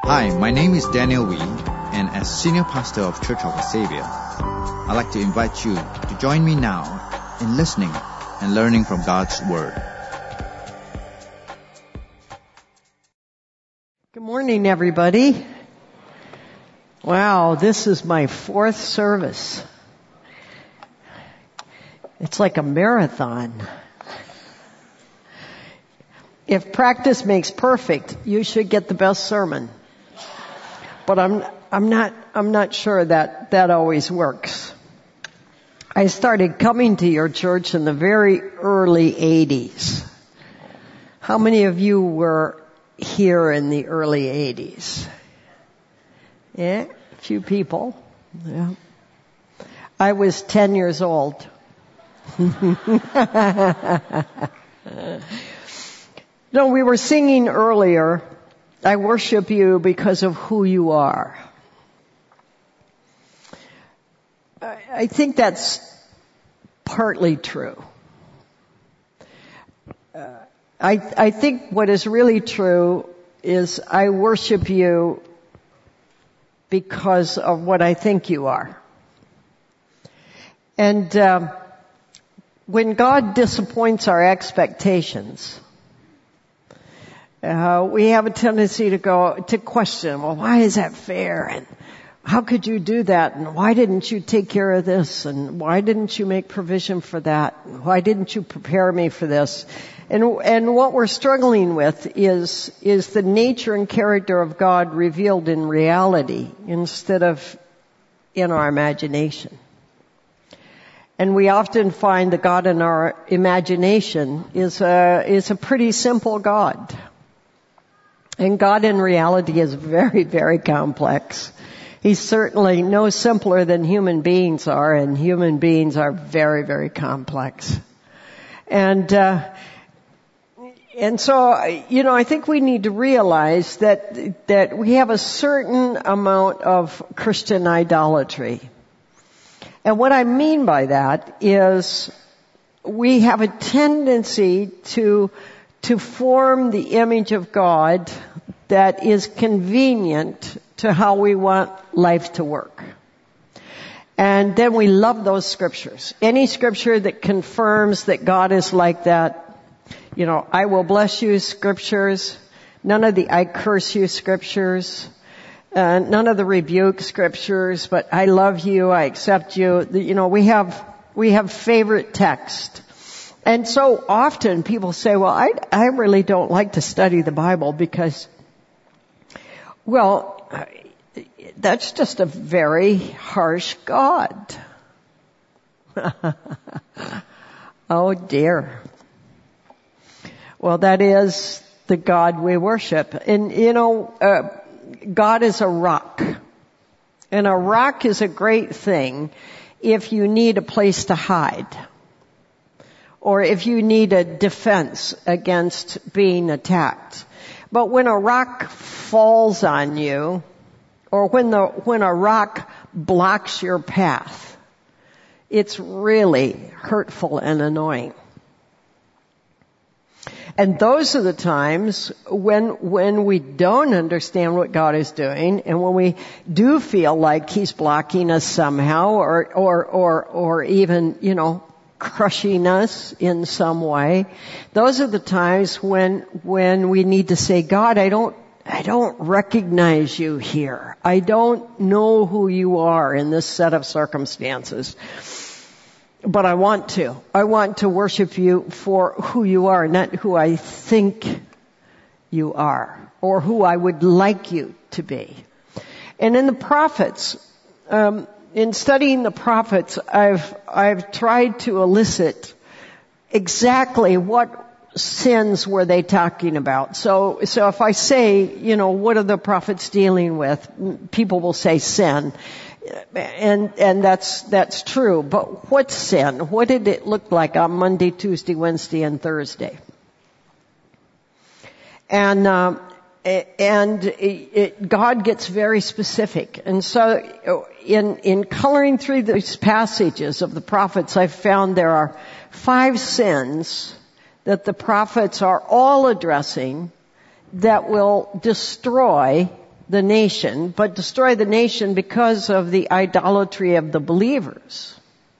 Hi, my name is Daniel Wee, and as Senior Pastor of Church of the Savior, I'd like to invite you to join me now in listening and learning from God's Word. Good morning, everybody. Wow, this is my fourth service. It's like a marathon. If practice makes perfect, you should get the best sermon. But I'm not sure that always works. I started coming to your church in the very early 80s. How many of you were here in the early 80s? Yeah, a few people. Yeah. I was 10 years old. No, we were singing earlier, I worship you because of who you are. I think that's partly true. I think what is really true is I worship you because of what I think you are. And when God disappoints our expectations, we have a tendency to question, well, why is that fair? And how could you do that? And why didn't you take care of this? And why didn't you make provision for that? And why didn't you prepare me for this? And what we're struggling with is the nature and character of God revealed in reality instead of in our imagination. And we often find the God in our imagination is a pretty simple God. And God in reality is very, very complex. He's certainly no simpler than human beings are, and human beings are very, very complex. And so, I think we need to realize that we have a certain amount of Christian idolatry. And what I mean by that is we have a tendency to form the image of God that is convenient to how we want life to work. And then we love those scriptures. Any scripture that confirms that God is like that, I will bless you scriptures, none of the I curse you scriptures, none of the rebuke scriptures, but I love you, I accept you. We have favorite text. And so often people say, well, I really don't like to study the Bible because, well, that's just a very harsh God. Oh dear. Well, that is the God we worship. And God is a rock. And a rock is a great thing if you need a place to hide. Or if you need a defense against being attacked. But when a rock falls on you, or when a rock blocks your path, it's really hurtful and annoying. And those are the times when we don't understand what God is doing, and when we do feel like He's blocking us somehow, or even, crushing us in some way. Those are the times when we need to say, God, I don't recognize you here. I don't know who you are in this set of circumstances. But I want to. I want to worship you for who you are, not who I think you are, or who I would like you to be. And in the prophets, in studying the prophets, I've tried to elicit exactly what sins were they talking about. So if I say, what are the prophets dealing with? People will say sin. And that's true. But what sin? What did it look like on Monday, Tuesday, Wednesday, and Thursday? And God gets very specific. And so in coloring through these passages of the prophets, I've found there are 5 sins that the prophets are all addressing that will destroy the nation, but destroy the nation because of the idolatry of the believers.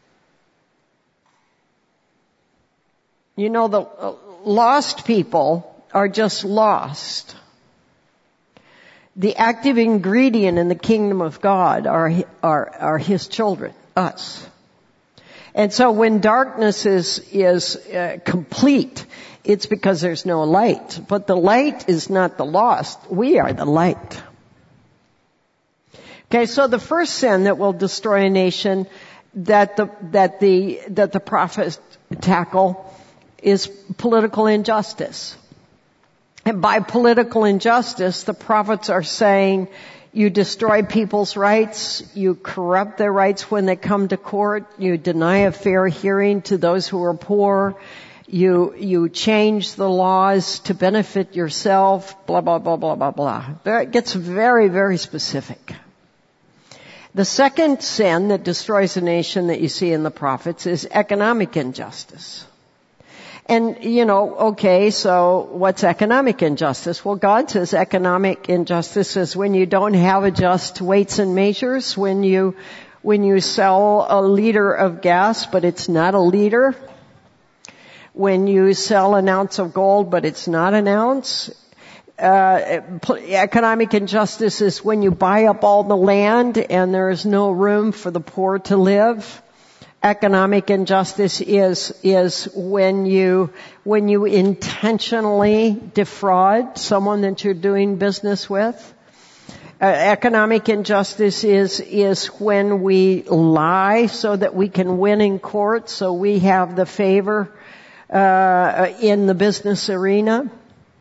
You know, the lost people are just lost. The active ingredient in the kingdom of God are His children, us. And so when darkness is complete, it's because there's no light. But the light is not the lost. We are the light. Okay, so the first sin that will destroy a nation that the prophets tackle is political injustice. And by political injustice, the prophets are saying you destroy people's rights, you corrupt their rights when they come to court, you deny a fair hearing to those who are poor, you change the laws to benefit yourself, blah, blah, blah, blah, blah, blah. It gets very, very specific. The second sin that destroys a nation that you see in the prophets is economic injustice. And, you know, okay, so what's economic injustice? Well, God says economic injustice is when you don't have just weights and measures, when you sell a liter of gas, but it's not a liter, when you sell an ounce of gold, but it's not an ounce. Economic injustice is when you buy up all the land and there is no room for the poor to live. Economic injustice is when you intentionally defraud someone that you're doing business with. Economic injustice is when we lie so that we can win in court, so we have the favor in the business arena.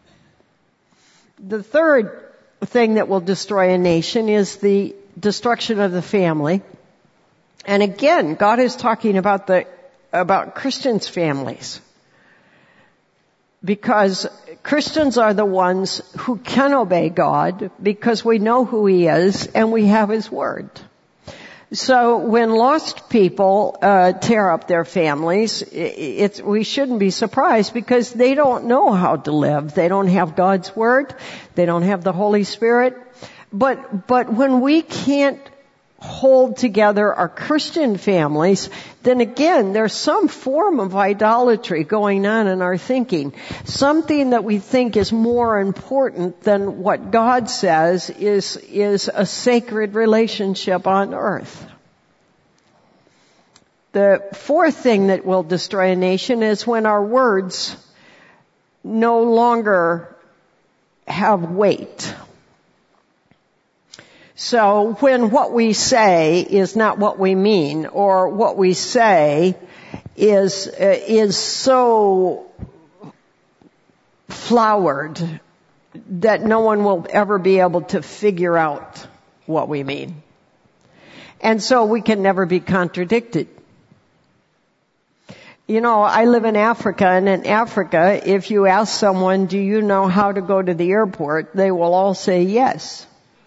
The third thing that will destroy a nation is the destruction of the family. And again, God is talking about Christians' families. Because Christians are the ones who can obey God because we know who He is and we have His Word. So when lost people tear up their families, we shouldn't be surprised because they don't know how to live. They don't have God's Word. They don't have the Holy Spirit. But when we can't hold together our Christian families, then again, there's some form of idolatry going on in our thinking. Something that we think is more important than what God says is a sacred relationship on earth. The fourth thing that will destroy a nation is when our words no longer have weight. So when what we say is not what we mean, or what we say is so flowered that no one will ever be able to figure out what we mean. And so we can never be contradicted. You know, I live in Africa, and in Africa, if you ask someone, do you know how to go to the airport, they will all say yes.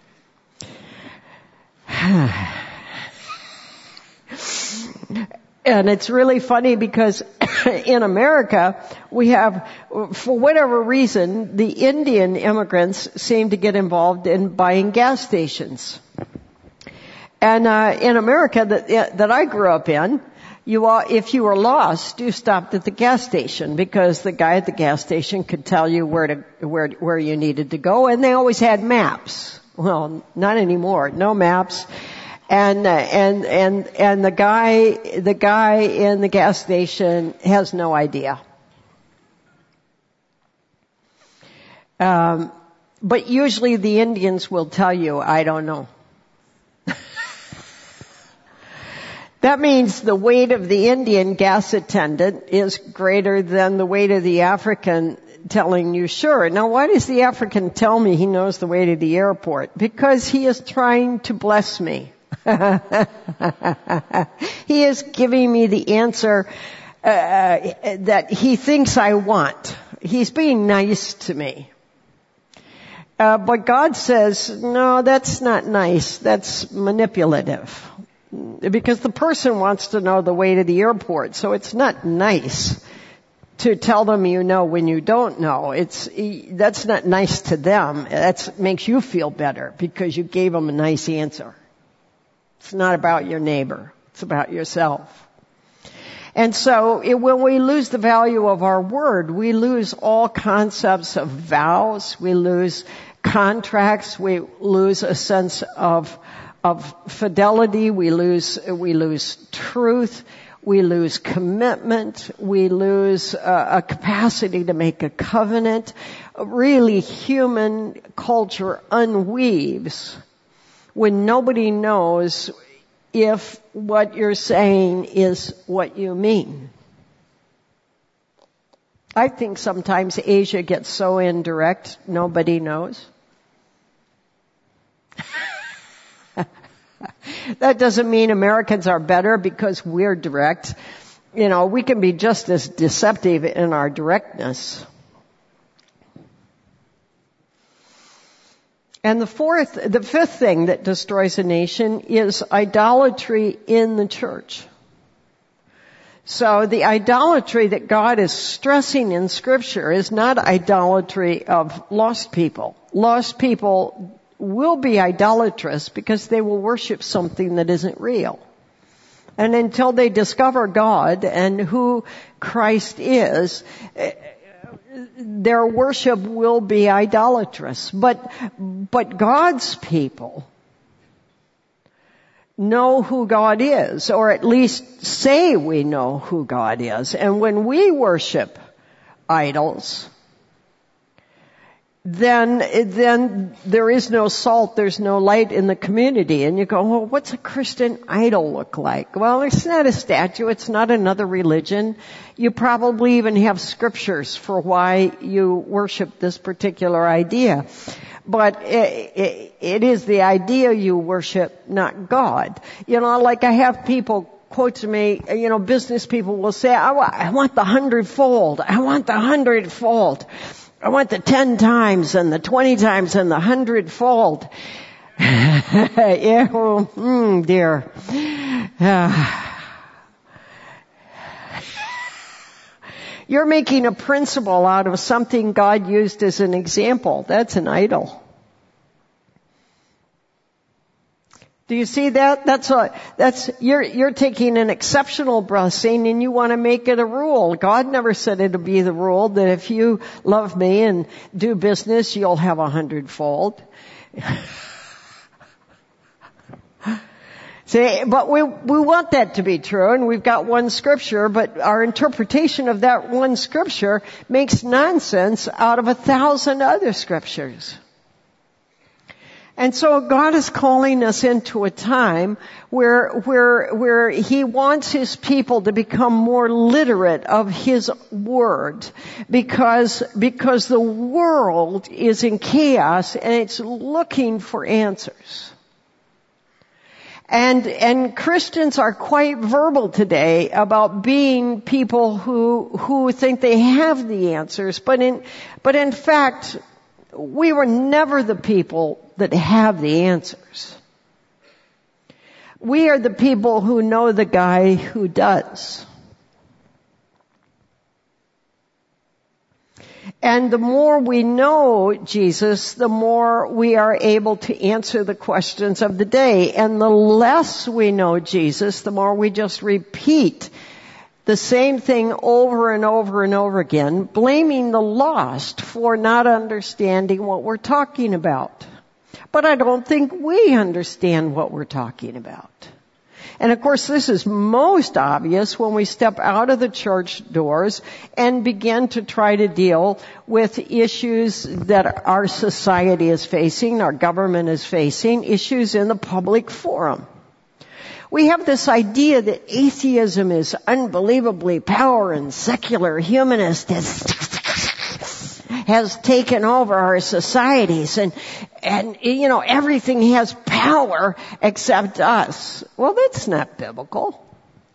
And it's really funny because in America, we have, for whatever reason, the Indian immigrants seem to get involved in buying gas stations. And in America that I grew up in, if you were lost, you stopped at the gas station because the guy at the gas station could tell you where you needed to go, and they always had maps. Well, not anymore. No maps. And the guy in the gas station has no idea. But usually the Indians will tell you, I don't know. That means the weight of the Indian gas attendant is greater than the weight of the African telling you, sure. Now, why does the African tell me he knows the way to the airport? Because he is trying to bless me. He is giving me the answer that he thinks I want. He's being nice to me. But God says, no, that's not nice. That's manipulative. Because the person wants to know the way to the airport, so it's not nice to tell them you know when you don't know. That's not nice to them. That makes you feel better because you gave them a nice answer. It's not about your neighbor. It's about yourself. And so when we lose the value of our word, we lose all concepts of vows. We lose contracts. We lose a sense of fidelity. We lose truth. We lose commitment. We lose a capacity to make a covenant. Really, human culture unweaves when nobody knows if what you're saying is what you mean. I think sometimes Asia gets so indirect, nobody knows. That doesn't mean Americans are better because we're direct. We can be just as deceptive in our directness. And the fifth thing that destroys a nation is idolatry in the church. So the idolatry that God is stressing in Scripture is not idolatry of lost people. Lost people will be idolatrous because they will worship something that isn't real. And until they discover God and who Christ is, their worship will be idolatrous. But God's people know who God is, or at least say we know who God is. And when we worship idols, then there is no salt, there's no light in the community. And you go, well, what's a Christian idol look like? Well, it's not a statue, it's not another religion. You probably even have scriptures for why you worship this particular idea. But it is the idea you worship, not God. Like I have people quote to me, business people will say, I want the 100-fold. I want the 100-fold. I want the 10 times and the 20 times and the 100-fold. Yeah, dear. You're making a principle out of something God used as an example. That's an idol. Do you see that? You're taking an exceptional blessing and you want to make it a rule. God never said it'll be the rule that if you love me and do business, you'll have 100-fold. See, but we want that to be true, and we've got one scripture, but our interpretation of that one scripture makes nonsense out of 1,000 other scriptures. And so God is calling us into a time where He wants His people to become more literate of His Word, because the world is in chaos and it's looking for answers. And Christians are quite verbal today about being people who think they have the answers, but in fact, we were never the people that have the answers. We are the people who know the guy who does. And the more we know Jesus, the more we are able to answer the questions of the day. And the less we know Jesus, the more we just repeat the same thing over and over and over again, blaming the lost for not understanding what we're talking about. But I don't think we understand what we're talking about. And of course, this is most obvious when we step out of the church doors and begin to try to deal with issues that our society is facing, our government is facing, issues in the public forum. We have this idea that atheism is unbelievably power and secular humanist has taken over our societies and everything has power except us. Well, that's not biblical.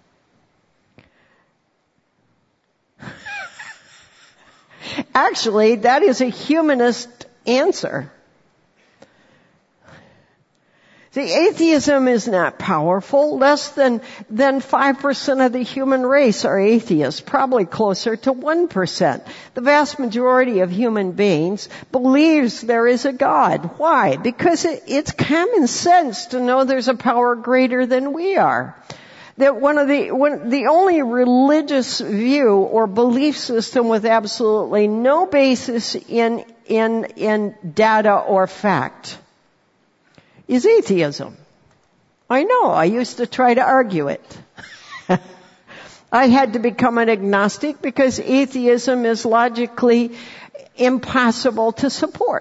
Actually, that is a humanist answer. See, atheism is not powerful. Less than 5% of the human race are atheists, probably closer to 1%. The vast majority of human beings believes there is a God. Why? Because it's common sense to know there's a power greater than we are. That the only religious view or belief system with absolutely no basis in data or fact is atheism. I know, I used to try to argue it. I had to become an agnostic because atheism is logically impossible to support.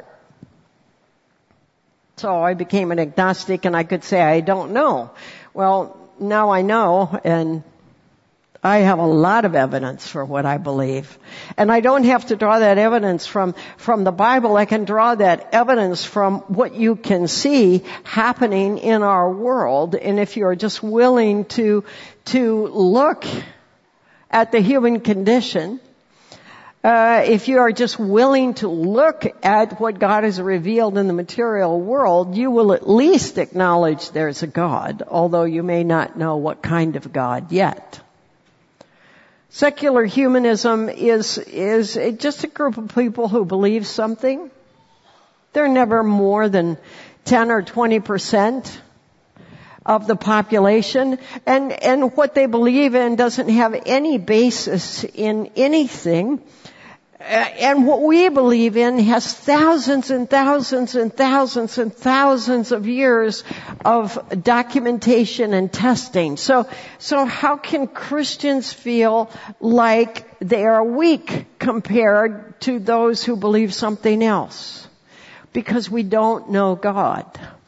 So I became an agnostic and I could say, I don't know. Well, now I know, and I have a lot of evidence for what I believe. And I don't have to draw that evidence from the Bible. I can draw that evidence from what you can see happening in our world. And if you're just willing to look at the human condition, if you are just willing to look at what God has revealed in the material world, you will at least acknowledge there's a God, although you may not know what kind of God yet. Secular humanism is just a group of people who believe something. They're never more than 10 or 20% of the population, and what they believe in doesn't have any basis in anything. And what we believe in has thousands and thousands and thousands and thousands of years of documentation and testing. So how can Christians feel like they are weak compared to those who believe something else? Because we don't know God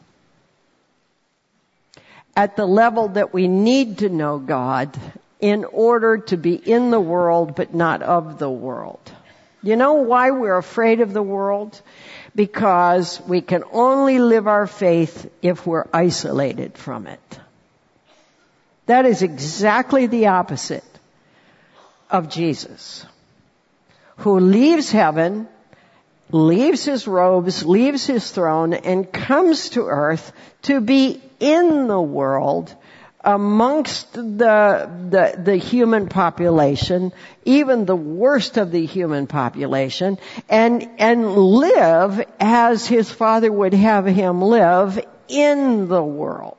at the level that we need to know God in order to be in the world but not of the world. You know why we're afraid of the world? Because we can only live our faith if we're isolated from it. That is exactly the opposite of Jesus, who leaves heaven, leaves his robes, leaves his throne, and comes to earth to be in the world amongst the human population, even the worst of the human population, and live as his Father would have him live in the world.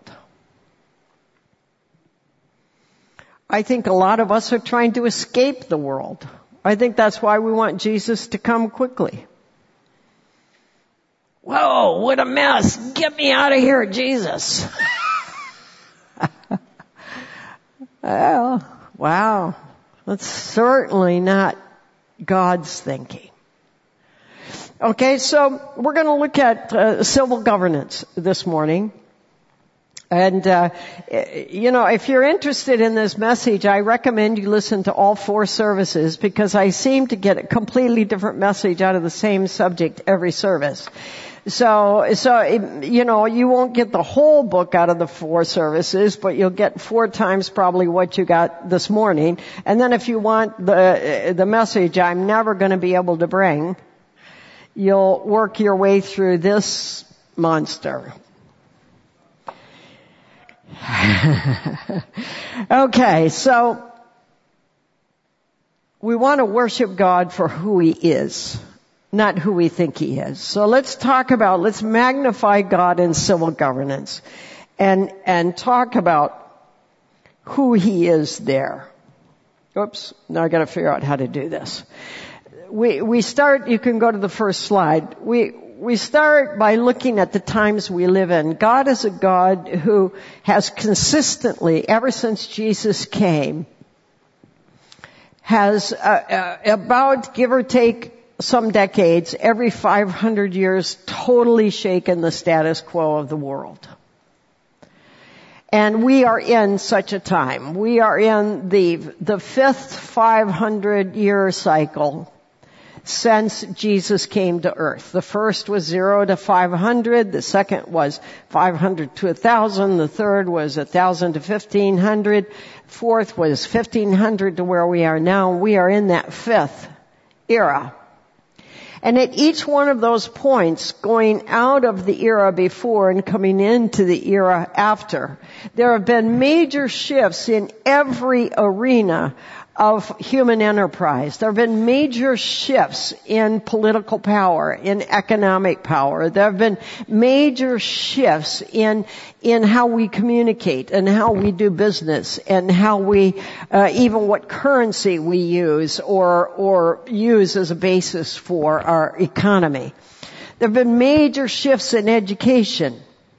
I think a lot of us are trying to escape the world. I think that's why we want Jesus to come quickly. Whoa, what a mess. Get me out of here, Jesus. Well, wow. That's certainly not God's thinking. Okay, so we're going to look at civil governance this morning. And, if you're interested in this message, I recommend you listen to all 4 services because I seem to get a completely different message out of the same subject every service. So, you won't get the whole book out of the 4 services, but you'll get 4 times probably what you got this morning. And then if you want the message I'm never going to be able to bring, you'll work your way through this monster. Okay, so we want to worship God for who He is, not who we think He is. So let's magnify God in civil governance and talk about who He is there. Oops, now I gotta figure out how to do this. We start, you can go to the first slide. We start by looking at the times we live in. God is a God who has consistently, ever since Jesus came, has about, give or take some decades, every 500 years, totally shaken the status quo of the world. And we are in such a time. We are in the 5th 500-year cycle since Jesus came to earth. The first was 0 to 500. The second was 500 to 1,000. The third was 1,000 to 1,500. Fourth was 1,500 to where we are now. We are in that 5th era. And at each one of those points, going out of the era before and coming into the era after, there have been major shifts in every arena of human enterprise. There have been major shifts in political power, in economic power. There have been major shifts in how we communicate and how we do business and how we, even what currency we use or use as a basis for our economy. There have been major shifts in education.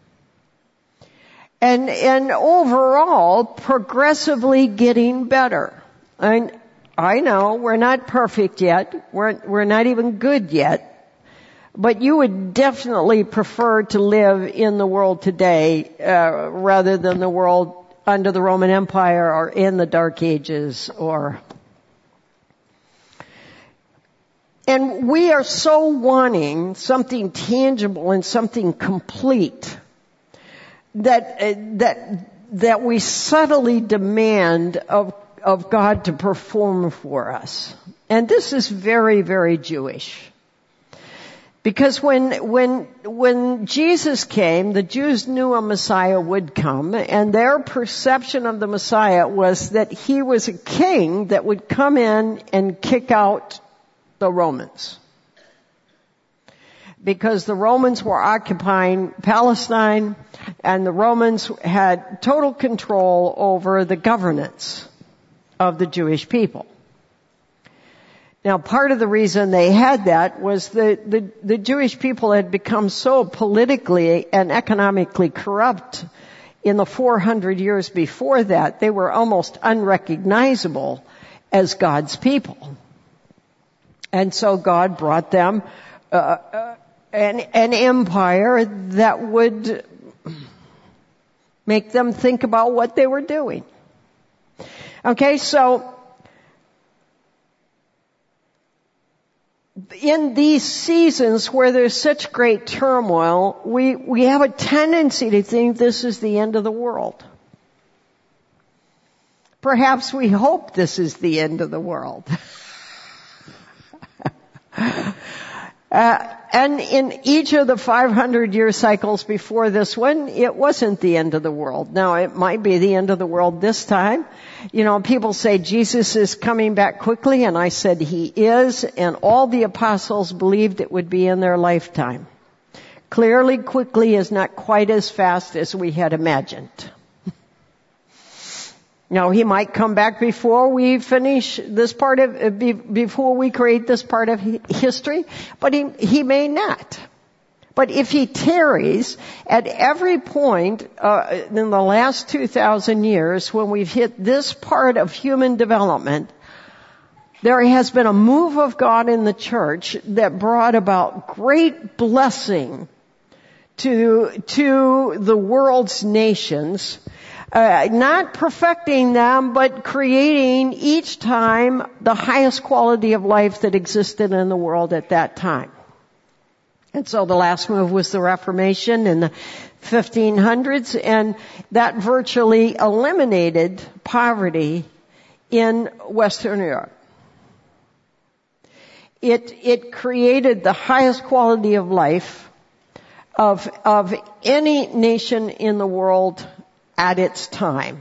And overall, progressively getting better. I know we're not perfect yet. We're not even good yet. But you would definitely prefer to live in the world today, rather than the world under the Roman Empire or in the Dark Ages And we are so wanting something tangible and something complete that we subtly demand of God to perform for us. And this is very, very Jewish. Because when Jesus came, the Jews knew a Messiah would come, and their perception of the Messiah was that he was a king that would come in and kick out the Romans. Because the Romans were occupying Palestine, and the Romans had total control over the governance of the Jewish people. Now, part of the reason they had that was the Jewish people had become so politically and economically corrupt in the 400 years before that, they were almost unrecognizable as God's people. And so God brought them an empire that would make them think about what they were doing. Okay, so in these seasons where there's such great turmoil, we have a tendency to think this is the end of the world. Perhaps we hope this is the end of the world. And in each of the 500-year cycles before this one, it wasn't the end of the world. Now, it might be the end of the world this time. You know, people say Jesus is coming back quickly, and I said he is, and all the apostles believed it would be in their lifetime. Clearly, quickly is not quite as fast as we had imagined. Now, he might come back before we finish this part of, before we create this part of history, but he may not. But if he tarries, at every point in the last 2,000 years, when we've hit this part of human development, there has been a move of God in the church that brought about great blessing to the world's nations, not perfecting them, but creating each time the highest quality of life that existed in the world at that time. And so the last move was the Reformation in the 1500s, and that virtually eliminated poverty in Western Europe. It created the highest quality of life of any nation in the world at its time.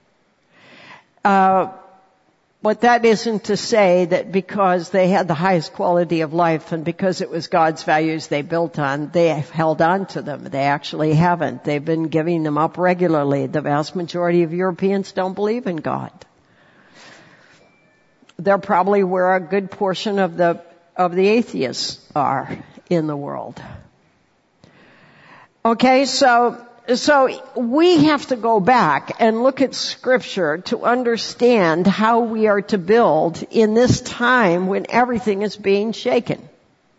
But that isn't to say that because they had the highest quality of life and because it was God's values they built on, they have held on to them. They actually haven't. They've been giving them up regularly. The vast majority of Europeans don't believe in God. They're probably where a good portion of the atheists are in the world. Okay, so we have to go back and look at Scripture to understand how we are to build in this time when everything is being shaken.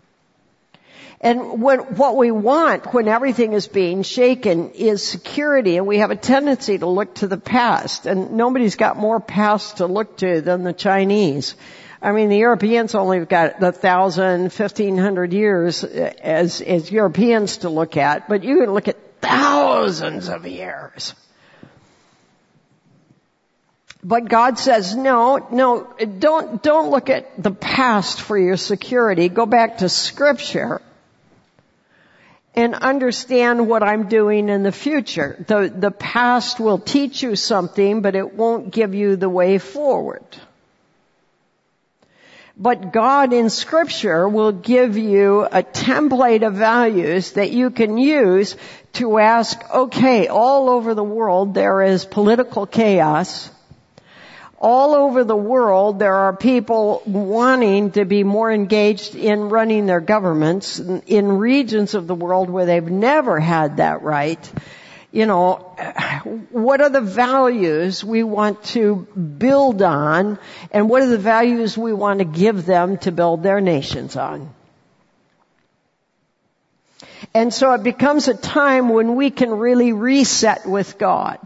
And what we want when everything is being shaken is security, and we have a tendency to look to the past, and nobody's got more past to look to than the Chinese. I mean, the Europeans only have got 1,000, 1,500 years as Europeans to look at, but you can look at thousands of years. But God says, no, don't look at the past for your security. Go back to Scripture and understand what I'm doing in the future. The past will teach you something, but it won't give you the way forward. But God in Scripture will give you a template of values that you can use to ask, okay, all over the world there is political chaos. All over the world there are people wanting to be more engaged in running their governments in regions of the world where they've never had that right. What are the values we want to build on, and what are the values we want to give them to build their nations on? And so it becomes a time when we can really reset with God.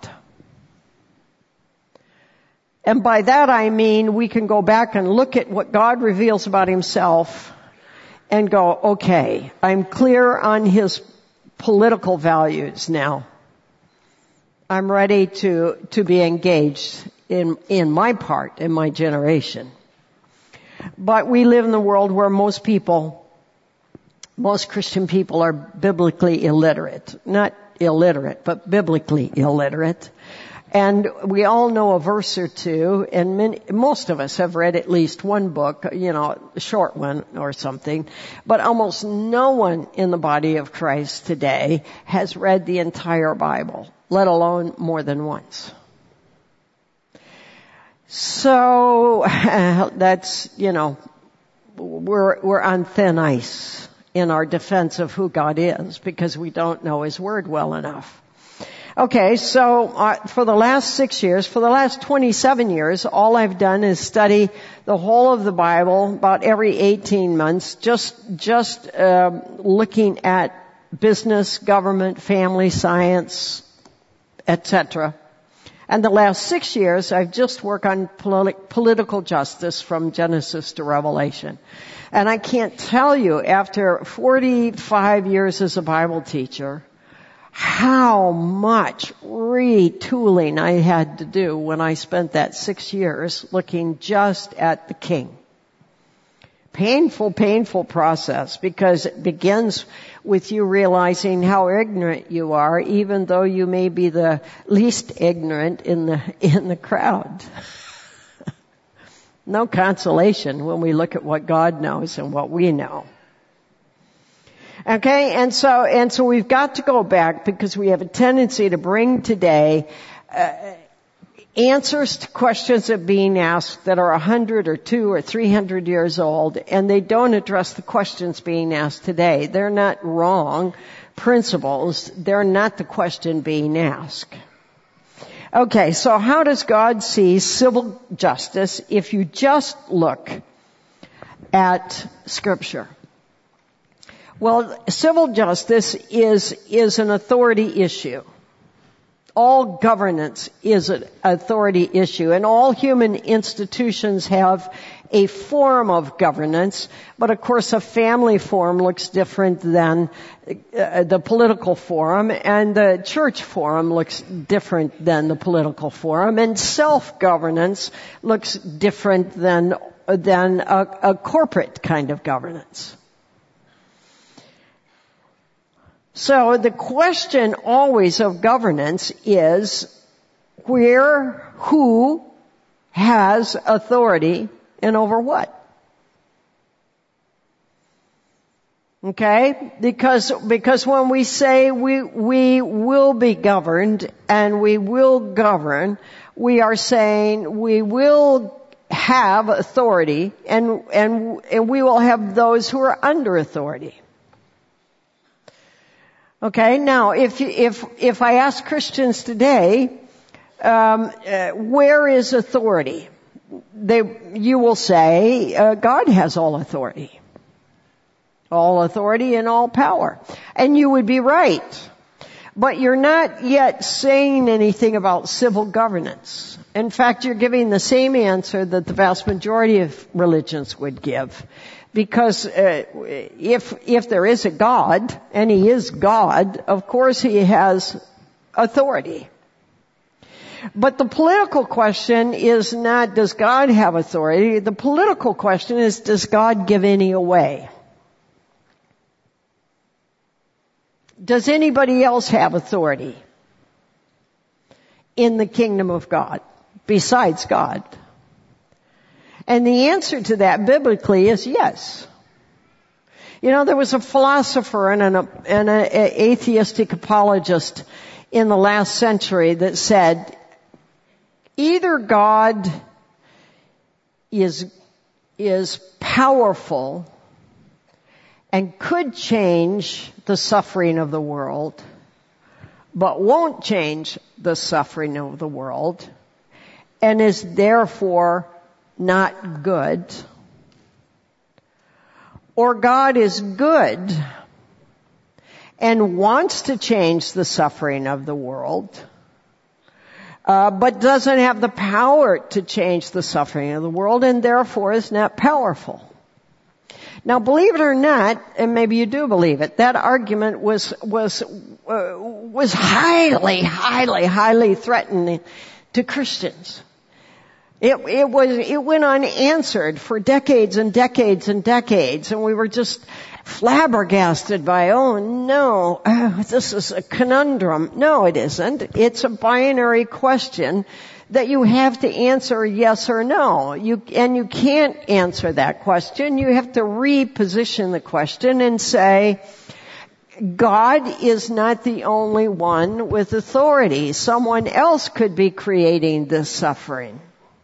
And by that I mean we can go back and look at what God reveals about Himself and go, okay, I'm clear on His political values now. I'm ready to be engaged in my part, in my generation. But we live in the world where most Christian people are biblically illiterate. Not illiterate, but biblically illiterate. And we all know a verse or two, and most of us have read at least one book, a short one or something, but almost no one in the body of Christ today has read the entire Bible, let alone more than once. So, that's, we're on thin ice in our defense of who God is because we don't know His Word well enough. Okay, so for the last 6 years, for the last 27 years, all I've done is study the whole of the Bible about every 18 months, just looking at business, government, family, science, etc. And the last 6 years, I've just worked on political justice from Genesis to Revelation. And I can't tell you, after 45 years as a Bible teacher, how much retooling I had to do when I spent that 6 years looking just at the King. Painful process, because it begins with you realizing how ignorant you are, even though you may be the least ignorant in the crowd. No consolation when we look at what God knows and what we know. Okay, and so we've got to go back because we have a tendency to bring today answers to questions that are being asked that are 100 or 200 or 300 years old, and they don't address the questions being asked today. They're not wrong principles. They're not the question being asked. Okay, so how does God see civil justice if you just look at Scripture? Well, civil justice is an authority issue. All governance is an authority issue, and all human institutions have a form of governance, but of course a family form looks different than the political forum, and the church forum looks different than the political forum, and self-governance looks different than a corporate kind of governance. So the question always of governance is who has authority and over what? Okay? Because when we say we will be governed and we will govern, we are saying we will have authority and we will have those who are under authority. Okay, now if I ask Christians today, where is authority? You will say, God has all authority. All authority and all power. And you would be right. But you're not yet saying anything about civil governance. In fact, you're giving the same answer that the vast majority of religions would give. Because if there is a God, and He is God, of course He has authority. But the political question is not, does God have authority? The political question is, does God give any away? Does anybody else have authority in the kingdom of God besides God? And the answer to that biblically is yes. You know, there was a philosopher and an atheistic apologist in the last century that said, either God is powerful and could change the suffering of the world, but won't change the suffering of the world, and is therefore not good. Or God is good and wants to change the suffering of the world, but doesn't have the power to change the suffering of the world, and therefore is not powerful. Now, believe it or not, and maybe you do believe it, that argument was highly threatening to Christians. It went unanswered for decades and decades and decades, and we were just flabbergasted by, oh no, this is a conundrum. No, it isn't. It's a binary question that you have to answer yes or no. You can't answer that question. You have to reposition the question and say, God is not the only one with authority. Someone else could be creating this suffering.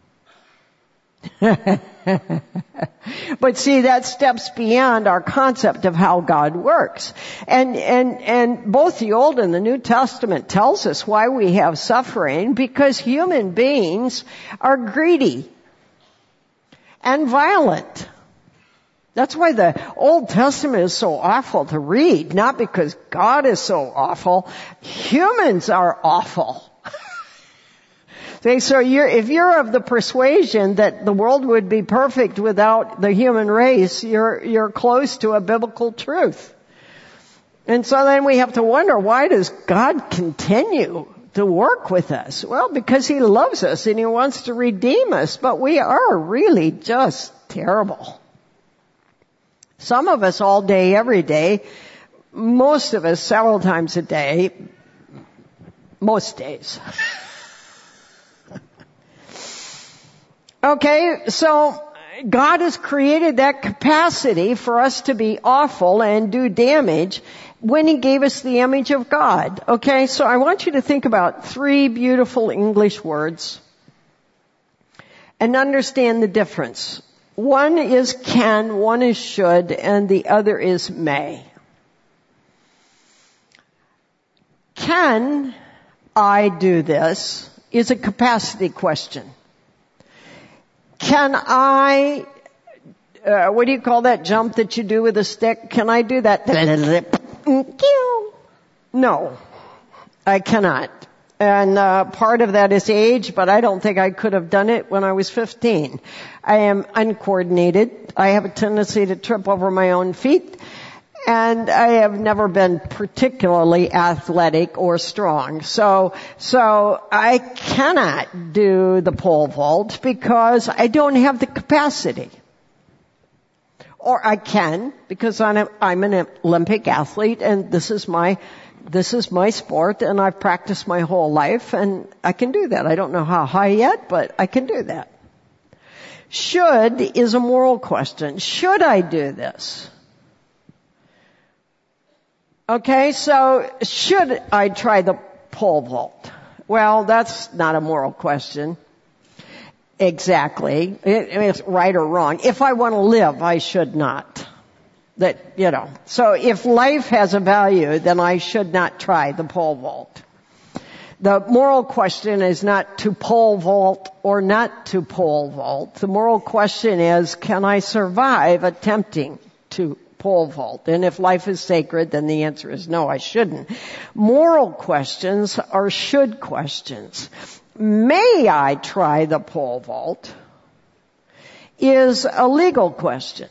But see, that steps beyond our concept of how God works. And both the Old and the New Testament tells us why we have suffering, because human beings are greedy and violent. That's why the Old Testament is so awful to read, not because God is so awful. Humans are awful. So if you're of the persuasion that the world would be perfect without the human race, you're close to a biblical truth. And so then we have to wonder, why does God continue to work with us? Well, because He loves us and He wants to redeem us, but we are really just terrible. Some of us all day, every day, most of us several times a day, most days. Okay, so God has created that capacity for us to be awful and do damage when He gave us the image of God. Okay, so I want you to think about 3 beautiful English words and understand the difference. One is can, one is should, and the other is may. Can I do this is a capacity question. Can I, what do you call that jump that you do with a stick? Can I do that? No, I cannot. And part of that is age, but I don't think I could have done it when I was 15. I am uncoordinated. I have a tendency to trip over my own feet. And I have never been particularly athletic or strong. So I cannot do the pole vault because I don't have the capacity. Or I can, because I'm an Olympic athlete and this is my sport and I've practiced my whole life and I can do that. I don't know how high yet, but I can do that. Should is a moral question. Should I do this? Okay, so should I try the pole vault? Well, that's not a moral question. Exactly. It's right or wrong. If I want to live, I should not. So if life has a value, then I should not try the pole vault. The moral question is not to pole vault or not to pole vault. The moral question is, can I survive attempting to pole vault? And if life is sacred, then the answer is no, I shouldn't. Moral questions are should questions. May I try the pole vault is a legal question.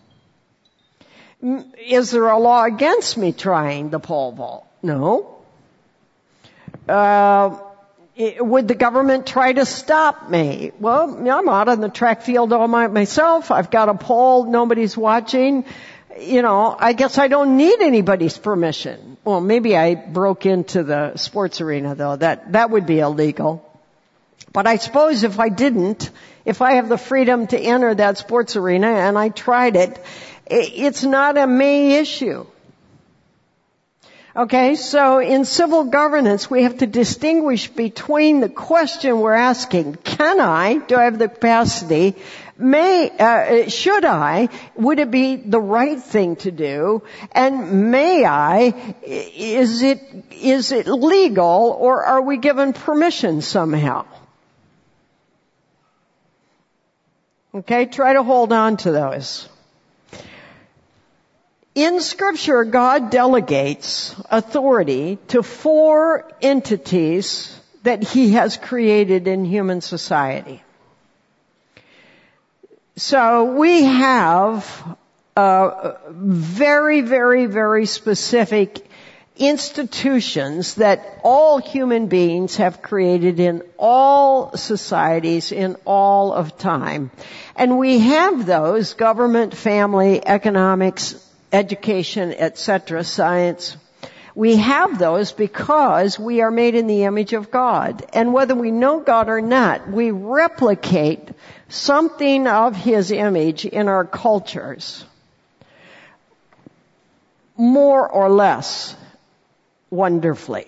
Is there a law against me trying the pole vault? No. Would the government try to stop me? Well, I'm out on the track field all myself. I've got a pole. Nobody's watching. I guess I don't need anybody's permission. Well, maybe I broke into the sports arena, though. That would be illegal. But I suppose if I have the freedom to enter that sports arena and I tried it, it's not a me issue. Okay, so in civil governance, we have to distinguish between the question we're asking, do I have the capacity, should I, would it be the right thing to do, and may I, is it legal, or are we given permission somehow? Okay, try to hold on to those. In Scripture, God delegates authority to 4 entities that He has created in human society. So we have very, very, very specific institutions that all human beings have created in all societies in all of time. And we have those: government, family, economics, education, etc., science. We have those because we are made in the image of God. And whether we know God or not, we replicate something of His image in our cultures, more or less wonderfully.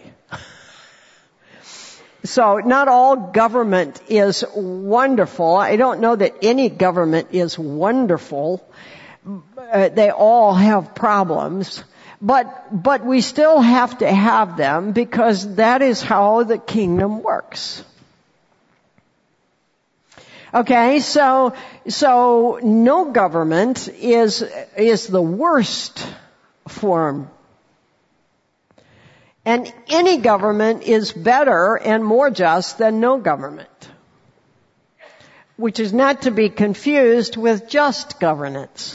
So not all government is wonderful. I don't know that any government is wonderful. They all have problems, but we still have to have them because that is how the kingdom works. Okay, so no government is the worst form. And any government is better and more just than no government, which is not to be confused with just governance.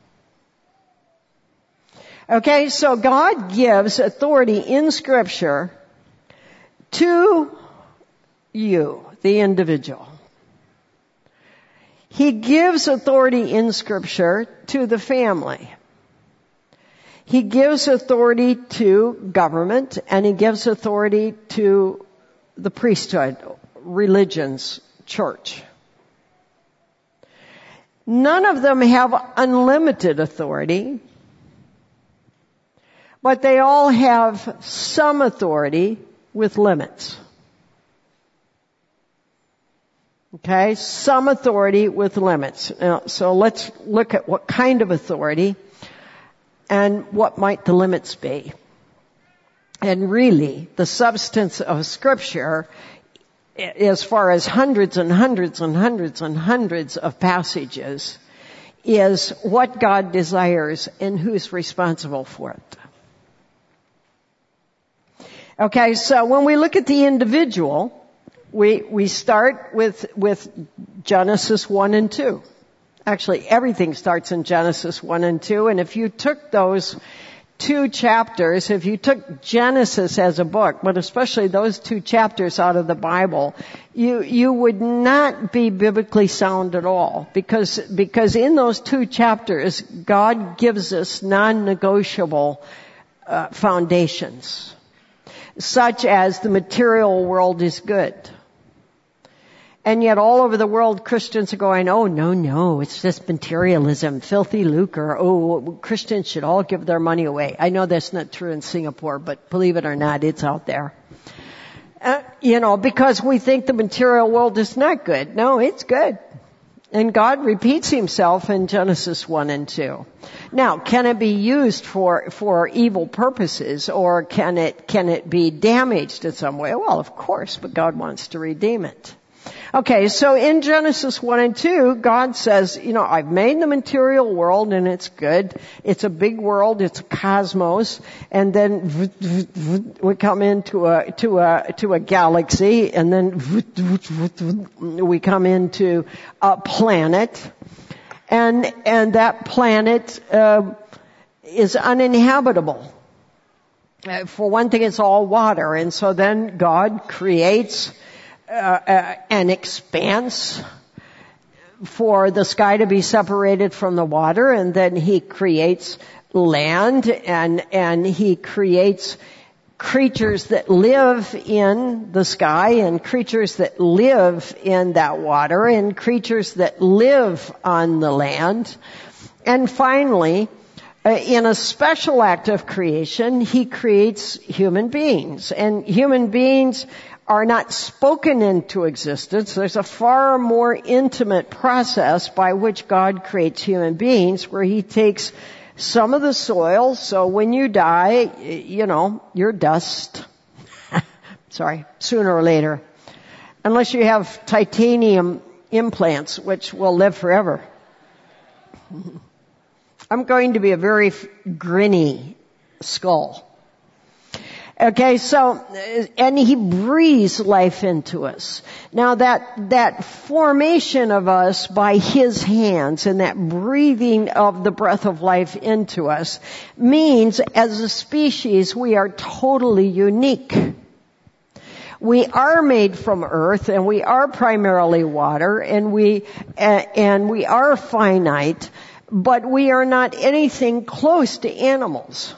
Okay, so God gives authority in Scripture to you, the individual. He gives authority in Scripture to the family. He gives authority to government, and He gives authority to the priesthood, religions, church. None of them have unlimited authority, but they all have some authority with limits. Okay, some authority with limits. Now, so let's look at what kind of authority and what might the limits be. And really, the substance of Scripture, as far as hundreds and hundreds and hundreds and hundreds of passages, is what God desires and who's responsible for it. Okay, so when we look at the individual, we start with Genesis 1 and 2. Actually, everything starts in Genesis 1 and 2, and if you took those 2 chapters, if you took Genesis as a book, but especially those 2 chapters out of the Bible, you would not be biblically sound at all, because in those 2 chapters, God gives us non-negotiable foundations, such as the material world is good. And yet all over the world, Christians are going, oh, no, it's just materialism, filthy lucre. Oh, Christians should all give their money away. I know that's not true in Singapore, but believe it or not, it's out there. Because we think the material world is not good. No, it's good. And God repeats Himself in Genesis 1 and 2. Now, can it be used for evil purposes, or can it be damaged in some way? Well, of course, but God wants to redeem it. Okay, so in Genesis 1 and 2, God says, I've made the material world and it's good. It's a big world, it's a cosmos, and then we come into a galaxy, and then we come into a planet, and that planet is uninhabitable. For one thing, it's all water. And so then God creates an expanse for the sky to be separated from the water, and then He creates land, and He creates creatures that live in the sky, and creatures that live in that water, and creatures that live on the land. And finally, in a special act of creation, He creates human beings. And human beings are not spoken into existence. There's a far more intimate process by which God creates human beings, where He takes some of the soil, so when you die, you're dust. Sorry, sooner or later. Unless you have titanium implants, which will live forever. I'm going to be a very grinny skull. Okay, so, and He breathes life into us. Now that formation of us by His hands and that breathing of the breath of life into us means as a species we are totally unique. We are made from earth, and we are primarily water, and we are finite, but we are not anything close to animals.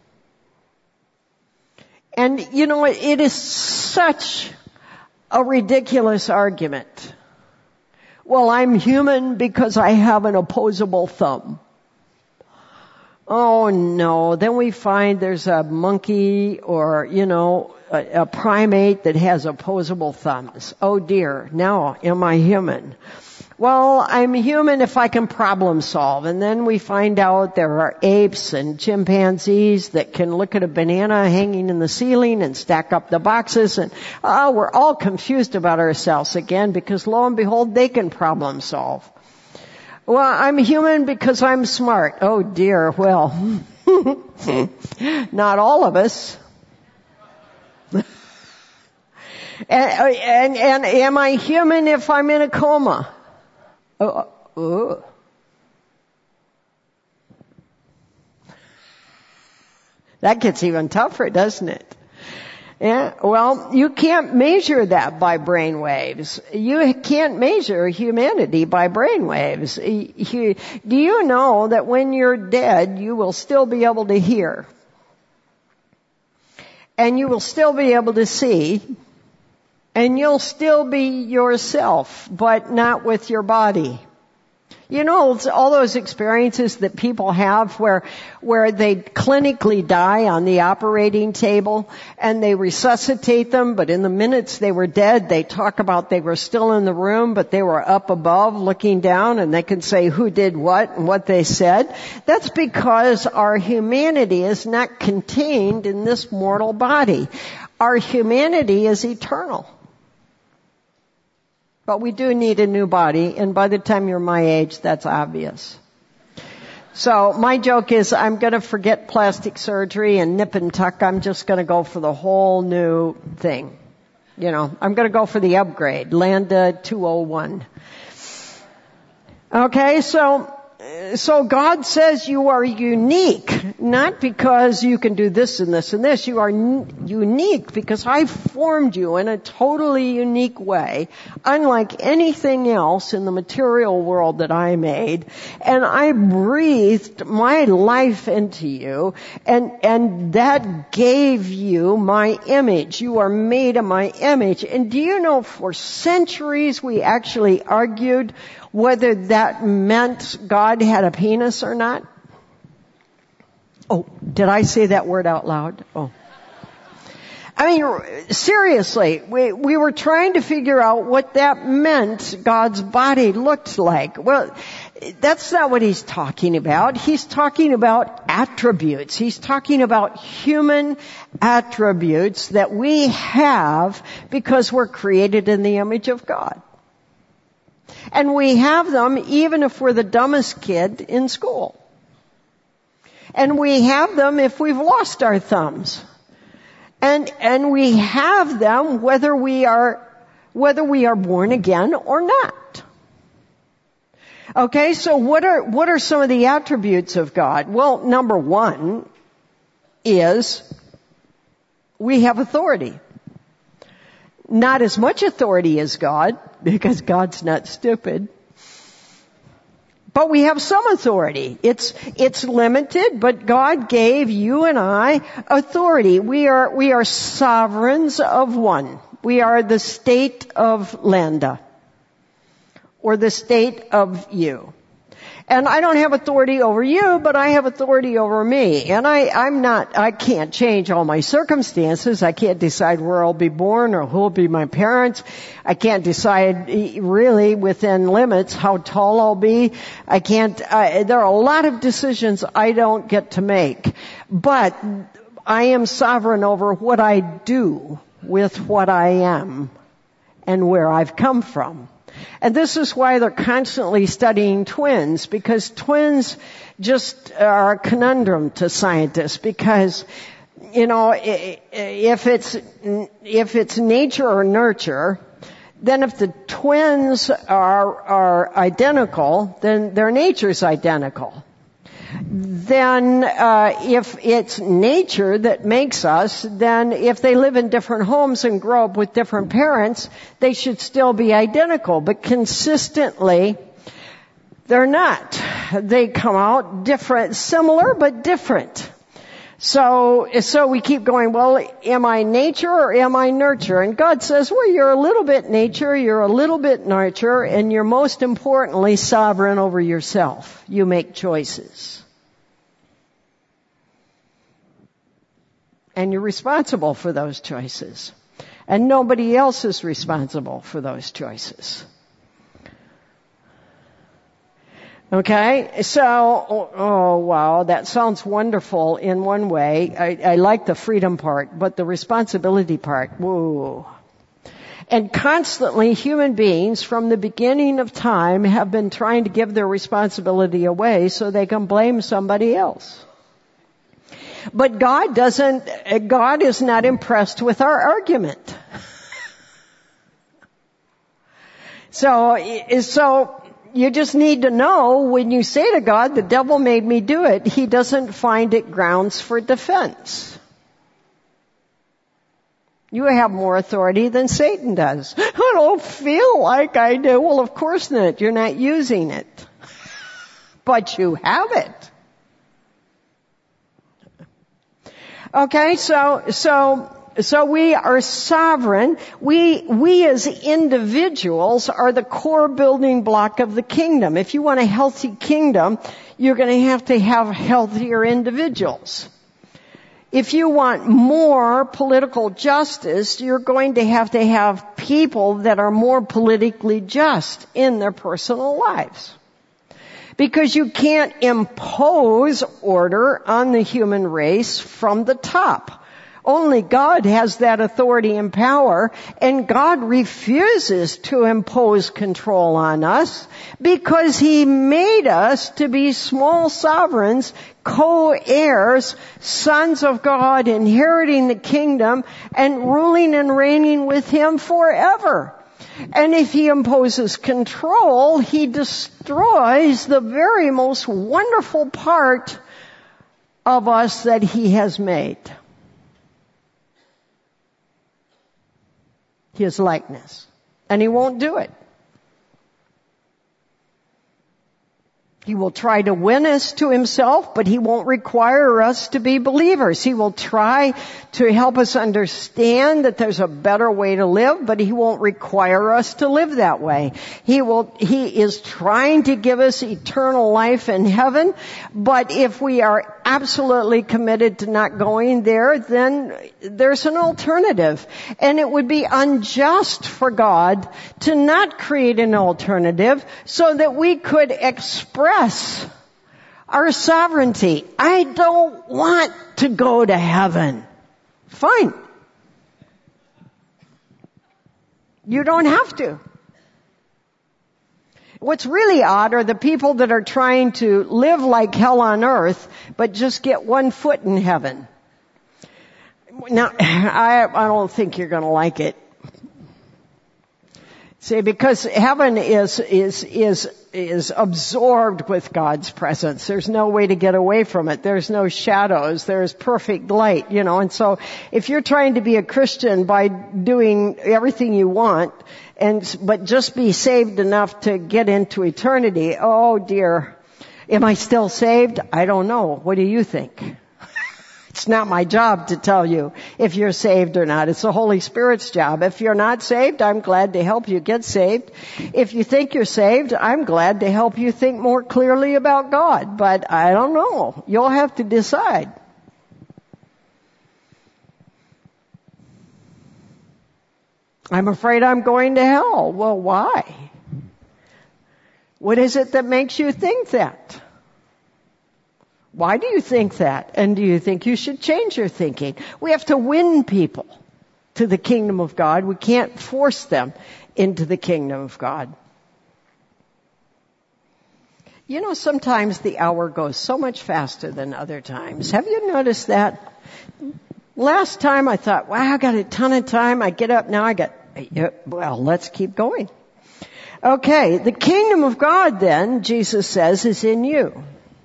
And it is such a ridiculous argument. Well, I'm human because I have an opposable thumb. Oh no, then we find there's a monkey or, a primate that has opposable thumbs. Oh dear, now am I human? Well, I'm human if I can problem solve. And then we find out there are apes and chimpanzees that can look at a banana hanging in the ceiling and stack up the boxes. And we're all confused about ourselves again, because lo and behold, they can problem solve. Well, I'm human because I'm smart. Oh dear, well, not all of us. And am I human if I'm in a coma? That gets even tougher, doesn't it? Yeah, well, you can't measure that by brain waves. You can't measure humanity by brain waves. Do you know that when you're dead, you will still be able to hear? And you will still be able to see? And you'll still be yourself, but not with your body. All those experiences that people have where they clinically die on the operating table and they resuscitate them, but in the minutes they were dead, they talk about they were still in the room, but they were up above looking down, and they can say who did what and what they said. That's because our humanity is not contained in this mortal body. Our humanity is eternal. But we do need a new body, and by the time you're my age, that's obvious. So my joke is I'm going to forget plastic surgery and nip and tuck. I'm just going to go for the whole new thing. I'm going to go for the upgrade, Lambda 201. Okay, so God says you are unique, not because you can do this and this and this. You are unique because I formed you in a totally unique way, unlike anything else in the material world that I made. And I breathed my life into you, and that gave you my image. You are made in my image. And do you know, for centuries we actually argued whether that meant God had a penis or not. Oh, did I say that word out loud? Oh. I mean, seriously, we were trying to figure out what that meant God's body looked like. Well, that's not what He's talking about. He's talking about attributes. He's talking about human attributes that we have because we're created in the image of God. And we have them even if we're the dumbest kid in school. And we have them if we've lost our thumbs. And we have them whether we are born again or not. Okay, so what are some of the attributes of God? Well, number one is we have authority. Not as much authority as God, because God's not stupid. But we have some authority. It's limited, but God gave you and I authority. We are sovereigns of one. We are the state of Landa, or the state of you. And I don't have authority over you, but I have authority over me. And I can't change all my circumstances. I can't decide where I'll be born or who'll be my parents. I can't decide really within limits how tall I'll be. There are a lot of decisions I don't get to make. But I am sovereign over what I do with what I am and where I've come from. And this is why they're constantly studying twins, because twins just are a conundrum to scientists, because, if it's nature or nurture, then if the twins are identical, then their nature's identical. Then, if it's nature that makes us, then if they live in different homes and grow up with different parents, they should still be identical. But consistently, they're not. They come out different, similar but different. So we keep going, well, am I nature or am I nurture? And God says, well, you're a little bit nature, you're a little bit nurture, and you're most importantly sovereign over yourself. You make choices. And you're responsible for those choices. And nobody else is responsible for those choices. Okay? So, oh wow, that sounds wonderful in one way. I like the freedom part, but the responsibility part, whoa. And constantly human beings from the beginning of time have been trying to give their responsibility away so they can blame somebody else. But God is not impressed with our argument. So you just need to know when you say to God, the devil made me do it, he doesn't find it grounds for defense. You have more authority than Satan does. I don't feel like I do. Well, of course not. You're not using it. But you have it. Okay, so we are sovereign. We as individuals are the core building block of the kingdom. If you want a healthy kingdom, you're going to have healthier individuals. If you want more political justice, you're going to have people that are more politically just in their personal lives. Because you can't impose order on the human race from the top. Only God has that authority and power, and God refuses to impose control on us because He made us to be small sovereigns, co-heirs, sons of God, inheriting the kingdom and ruling and reigning with Him forever. And if He imposes control, He destroys the very most wonderful part of us that He has made. His likeness. And He won't do it. He will try to win us to Himself, but He won't require us to be believers. He will try to help us understand that there's a better way to live, but He won't require us to live that way. He is trying to give us eternal life in heaven, but if we are absolutely committed to not going there, then there's an alternative. And it would be unjust for God to not create an alternative so that we could express our sovereignty. I don't want to go to heaven. Fine. You don't have to. What's really odd are the people that are trying to live like hell on earth, but just get 1 foot in heaven. Now, I don't think you're going to like it. See, because heaven is absorbed with God's presence. There's no way to get away from it. There's no shadows. There's perfect light, and so if you're trying to be a Christian by doing everything you want, but just be saved enough to get into eternity, oh dear, am I still saved? I don't know. What do you think? It's not my job to tell you if you're saved or not. It's the Holy Spirit's job. If you're not saved, I'm glad to help you get saved. If you think you're saved, I'm glad to help you think more clearly about God. But I don't know. You'll have to decide. I'm afraid I'm going to hell. Well, why? What is it that makes you think that? Why do you think that? And do you think you should change your thinking? We have to win people to the kingdom of God. We can't force them into the kingdom of God. Sometimes the hour goes so much faster than other times. Have you noticed that? Last time I thought, wow, I got a ton of time. I get up now, let's keep going. Okay, the kingdom of God then, Jesus says, is in you.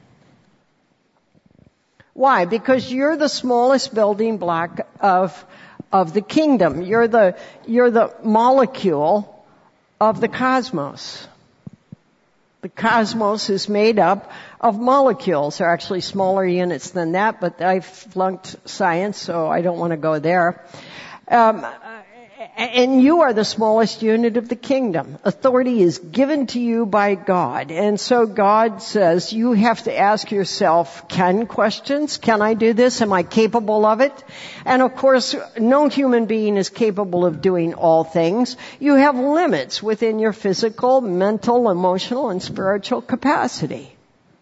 Why? Because you're the smallest building block of the kingdom. You're the molecule of the cosmos. The cosmos is made up of molecules. There are actually smaller units than that, but I flunked science, so I don't want to go there. And you are the smallest unit of the kingdom. Authority is given to you by God. And so God says you have to ask yourself questions. Can I do this? Am I capable of it? And of course, no human being is capable of doing all things. You have limits within your physical, mental, emotional, and spiritual capacity.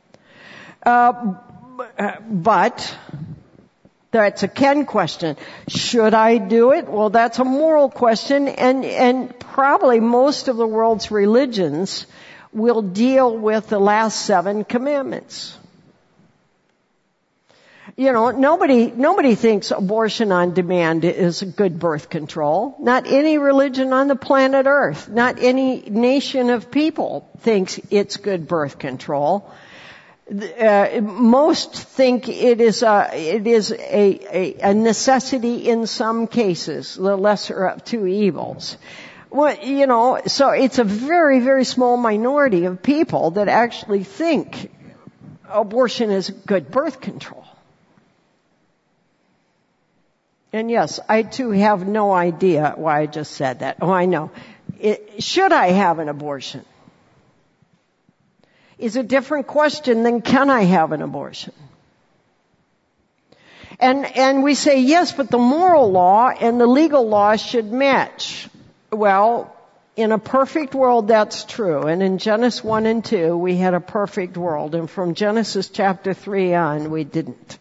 But that's a Ken question. Should I do it? Well, that's a moral question, and probably most of the world's religions will deal with the last 7 commandments. Nobody thinks abortion on demand is good birth control. Not any religion on the planet Earth, not any nation of people thinks it's good birth control. Most think it is a necessity in some cases, the lesser of 2 evils. Well, so it's a very, very small minority of people that actually think abortion is good birth control. And yes, I too have no idea why I just said that. Oh, I know. Should I have an abortion? Is a different question than can I have an abortion? And we say yes, but the moral law and the legal law should match. Well, in a perfect world, that's true. And in Genesis 1 and 2, we had a perfect world. And from Genesis chapter 3 on, we didn't.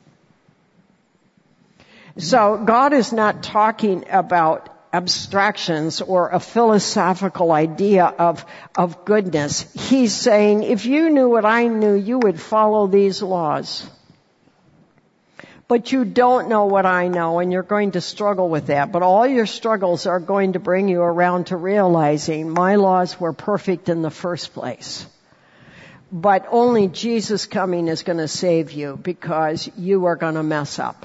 So God is not talking about abstractions or a philosophical idea of goodness. He's saying, if you knew what I knew, you would follow these laws. But you don't know what I know, and you're going to struggle with that. But all your struggles are going to bring you around to realizing my laws were perfect in the first place. But only Jesus coming is going to save you, because you are going to mess up.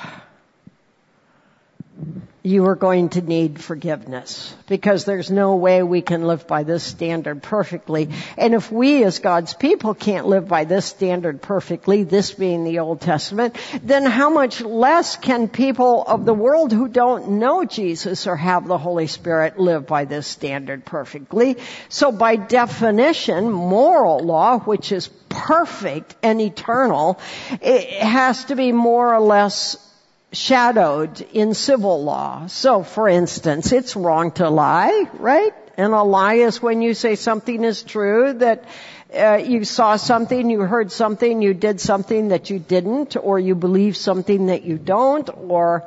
You are going to need forgiveness, because there's no way we can live by this standard perfectly. And if we as God's people can't live by this standard perfectly, this being the Old Testament, then how much less can people of the world who don't know Jesus or have the Holy Spirit live by this standard perfectly? So by definition, moral law, which is perfect and eternal, it has to be more or less shadowed in civil law. So, for instance, it's wrong to lie, right? And a lie is when you say something is true, that you saw something, you heard something, you did something that you didn't, or you believe something that you don't, or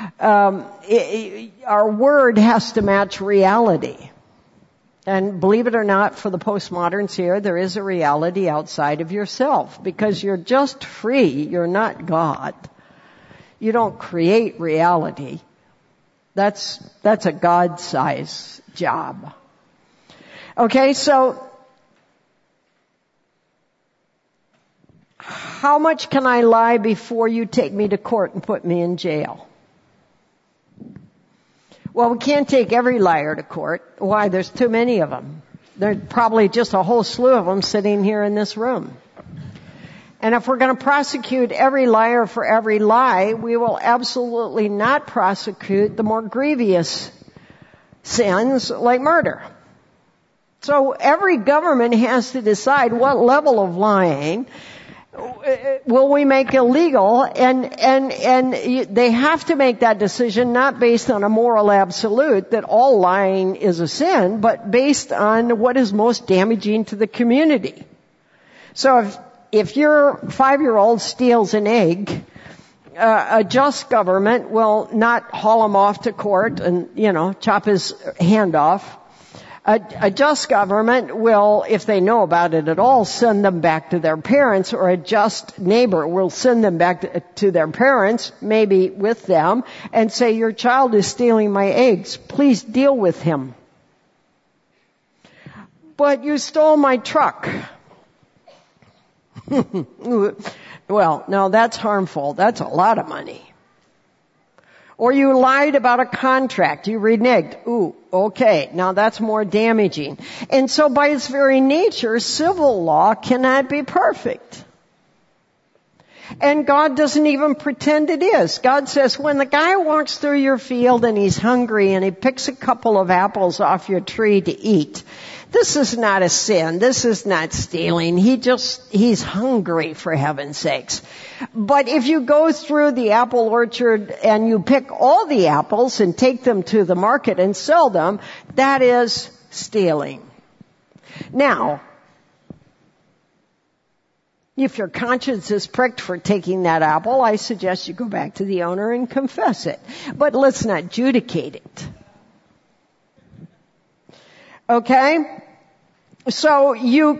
our word has to match reality. And believe it or not, for the postmoderns here, there is a reality outside of yourself, because you're just free, you're not God. You don't create reality. That's a God-sized job. Okay, so how much can I lie before you take me to court and put me in jail? Well, we can't take every liar to court. Why? There's too many of them. There's probably just a whole slew of them sitting here in this room. And if we're going to prosecute every liar for every lie, we will absolutely not prosecute the more grievous sins like murder. So every government has to decide what level of lying will we make illegal, and they have to make that decision not based on a moral absolute that all lying is a sin, but based on what is most damaging to the community. So if your 5-year-old steals an egg, a just government will not haul him off to court and, chop his hand off. A just government will, if they know about it at all, send them back to their parents, or a just neighbor will send them back to their parents, maybe with them, and say, your child is stealing my eggs. Please deal with him. But you stole my truck. Well, no, that's harmful. That's a lot of money. Or you lied about a contract. You reneged. Ooh, okay. Now that's more damaging. And so by its very nature, civil law cannot be perfect. And God doesn't even pretend it is. God says, when the guy walks through your field and he's hungry and he picks a couple of apples off your tree to eat, this is not a sin. This is not stealing. He's hungry, for heaven's sakes. But if you go through the apple orchard and you pick all the apples and take them to the market and sell them, that is stealing. Now, if your conscience is pricked for taking that apple, I suggest you go back to the owner and confess it. But let's not adjudicate it. Okay? So you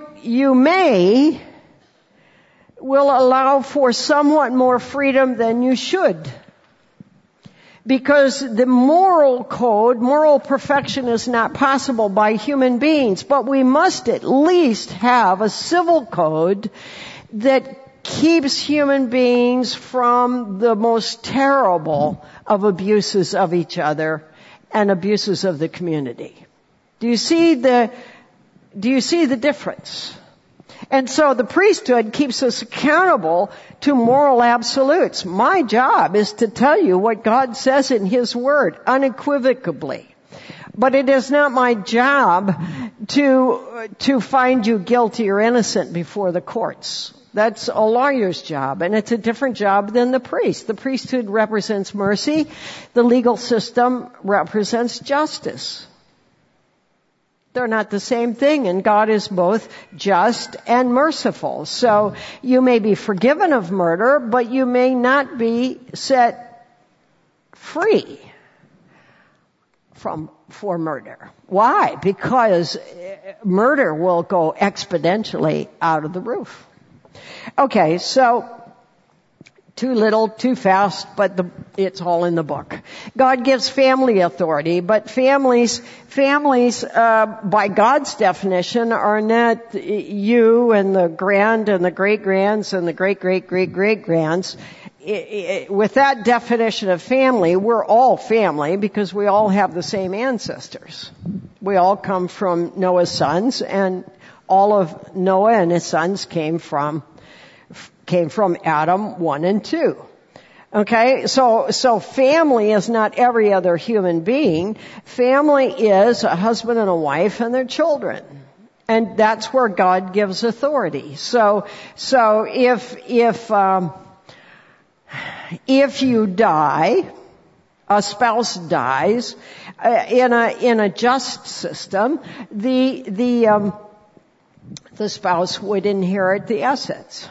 will allow for somewhat more freedom than you should. Because the moral code, moral perfection is not possible by human beings, but we must at least have a civil code that keeps human beings from the most terrible of abuses of each other and abuses of the community. Do you see the difference? And so the priesthood keeps us accountable to moral absolutes. My job is to tell you what God says in His Word, unequivocally. But it is not my job to find you guilty or innocent before the courts. That's a lawyer's job, and it's a different job than the priest. The priesthood represents mercy. The legal system represents justice. They're not the same thing, and God is both just and merciful. So you may be forgiven of murder, but you may not be set free for murder. Why? Because murder will go exponentially out of the roof. Okay, so too little, too fast, but it's all in the book. God gives family authority, but families, by God's definition, are not you and the grand and the great-grands and the great-great-great-great-grands. With that definition of family, we're all family because we all have the same ancestors. We all come from Noah's sons, and all of Noah and his sons came from Adam 1 and 2. Okay, so family is not every other human being. Family is a husband and a wife and their children. And that's where God gives authority. So if you die, a spouse dies, in a just system, the spouse would inherit the assets.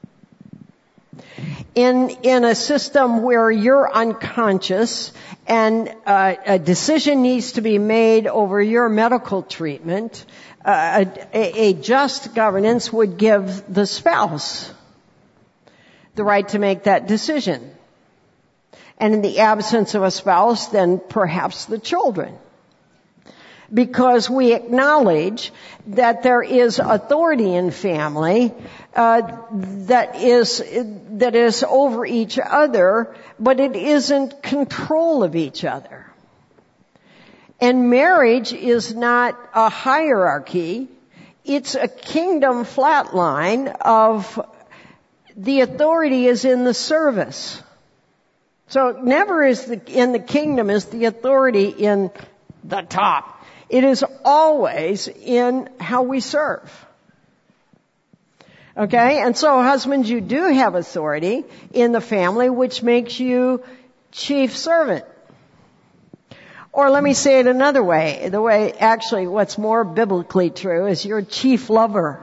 In a system where you're unconscious and a decision needs to be made over your medical treatment, a just governance would give the spouse the right to make that decision. And in the absence of a spouse, then perhaps the children. because we acknowledge that there is authority in family that is over each other, but it isn't control of each other. And marriage is not a hierarchy. It's a kingdom flatline of the authority is in the service. So never in the kingdom is the authority in the top. It is always in how we serve. Okay? And so husbands, you do have authority in the family, which makes you chief servant. Or let me say it another way. The way, actually, what's more biblically true is you're chief lover.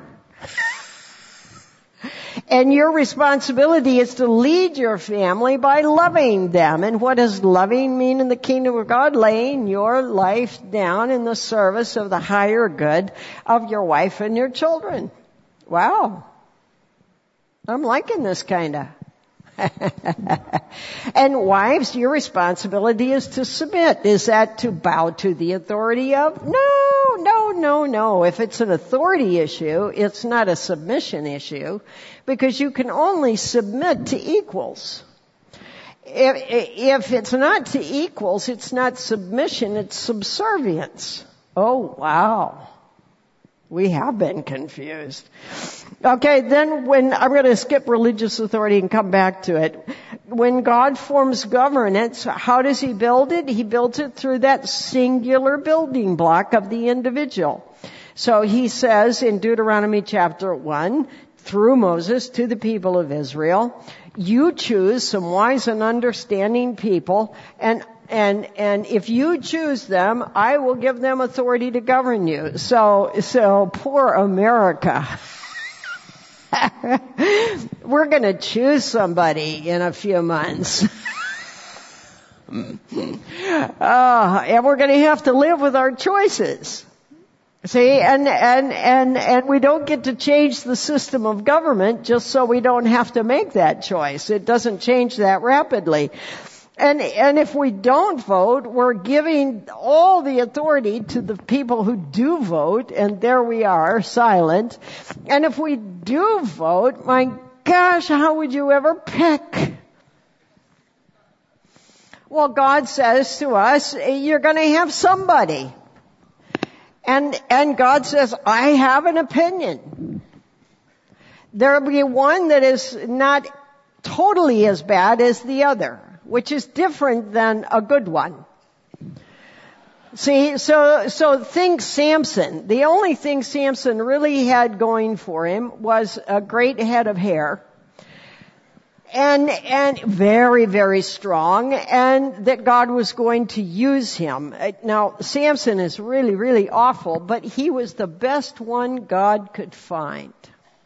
And your responsibility is to lead your family by loving them. And what does loving mean in the kingdom of God? Laying your life down in the service of the higher good of your wife and your children. Wow. I'm liking this kinda. And wives, your responsibility is to submit. Is that to bow to the authority of? No. If it's an authority issue, it's not a submission issue, because you can only submit to equals. If it's not to equals, it's not submission, it's subservience. Oh, wow. We have been confused. Okay, then I'm going to skip religious authority and come back to it. When God forms governance, how does He build it? He builds it through that singular building block of the individual. So He says in Deuteronomy chapter 1, through Moses to the people of Israel, you choose some wise and understanding people, and if you choose them, I will give them authority to govern you. So poor America. We're going to choose somebody in a few months. And we're going to have to live with our choices. See, and we don't get to change the system of government just so we don't have to make that choice. It doesn't change that rapidly. And if we don't vote, we're giving all the authority to the people who do vote, and there we are, silent. And if we do vote, my gosh, how would you ever pick? Well, God says to us, you're going to have somebody. And God says, I have an opinion. There'll be one that is not totally as bad as the other, which is different than a good one. See, so think Samson. The only thing Samson really had going for him was a great head of hair. And very, very strong, and that God was going to use him. Now, Samson is really, really awful, but he was the best one God could find.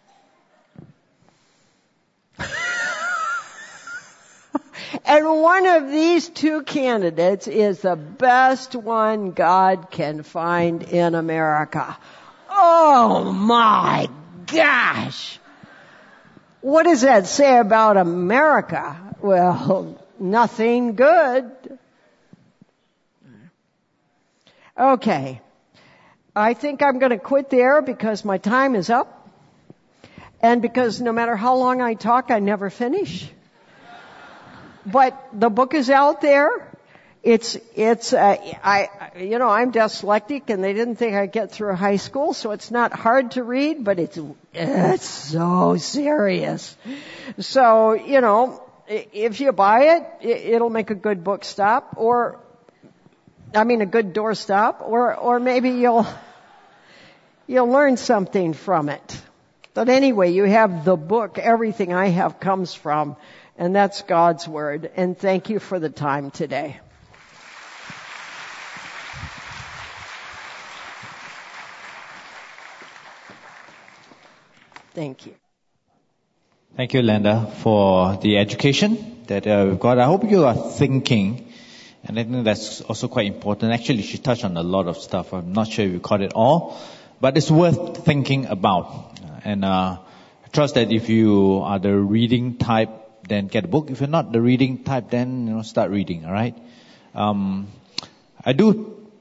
And one of these two candidates is the best one God can find in America. Oh my gosh! What does that say about America? Well, nothing good. Okay. I think I'm going to quit there because my time is up. And because no matter how long I talk, I never finish. But the book is out there. I'm dyslexic and they didn't think I'd get through high school, so it's not hard to read, but it's so serious. So, if you buy it, it'll make a good book stop, a good door stop, or maybe you'll learn something from it. But anyway, you have the book. Everything I have comes from, and that's God's Word. And thank you for the time today. Thank you. Thank you, Linda, for the education that we've got. I hope you are thinking, and I think that's also quite important. Actually, she touched on a lot of stuff. I'm not sure if you caught it all, but it's worth thinking about. And I trust that if you are the reading type, then get a book. If you're not the reading type, then start reading. All right. I do